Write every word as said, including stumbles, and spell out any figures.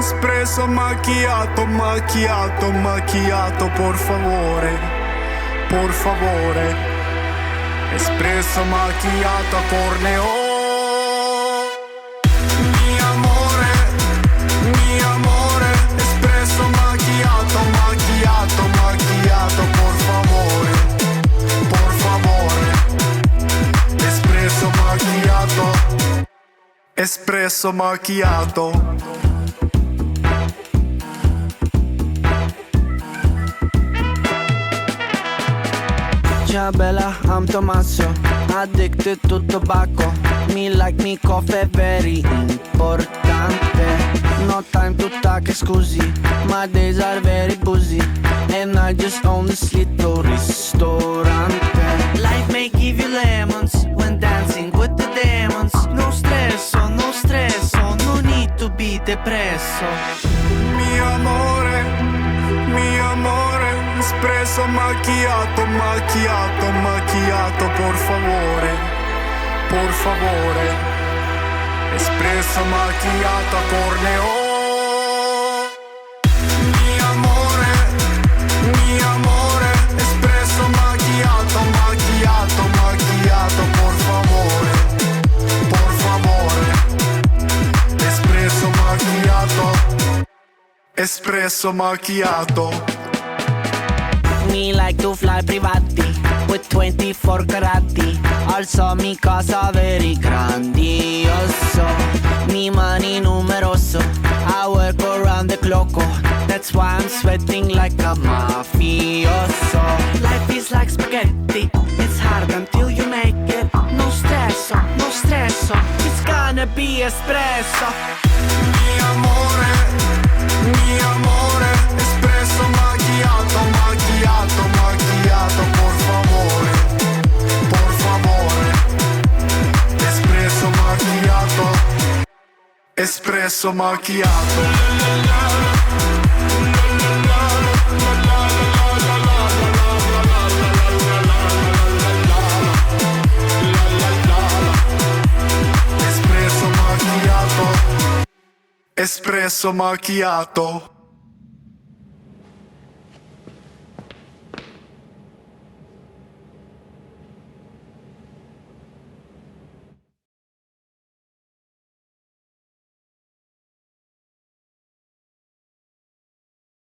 espresso macchiato, macchiato, macchiato, por favore, por favore. Espresso macchiato a corneo. Mi amore, mi amore, espresso macchiato, macchiato, macchiato, por favore, por favore. Espresso macchiato, espresso macchiato. Ciao bella, I'm Tommaso, addicted to tobacco. Me like me coffee, very importante. No time to talk, scusi, my days are very busy. And I just own this little ristorante. Life may give you lemons when dancing with the demons. No stresso, no stresso, no need to be depresso. Mi amore, mi amore, espresso macchiato, macchiato, macchiato, por favore, por favore. Espresso macchiato a corneo. Mi amore, mi amore, espresso macchiato, macchiato, macchiato, por favore, por favore. Espresso macchiato, espresso macchiato. Me like to fly privati with twenty-four carati. Also mi casa very grandioso. Mi money numeroso. I work around the clock. That's why I'm sweating like a mafioso. Life is like spaghetti. It's hard until you make it. No stresso, no stresso. It's gonna be espresso. Mi amore, mi amore, espresso macchiato, macchiato, macchiato, por favore, por favore. Espresso macchiato, espresso macchiato. Espresso macchiato, espresso macchiato.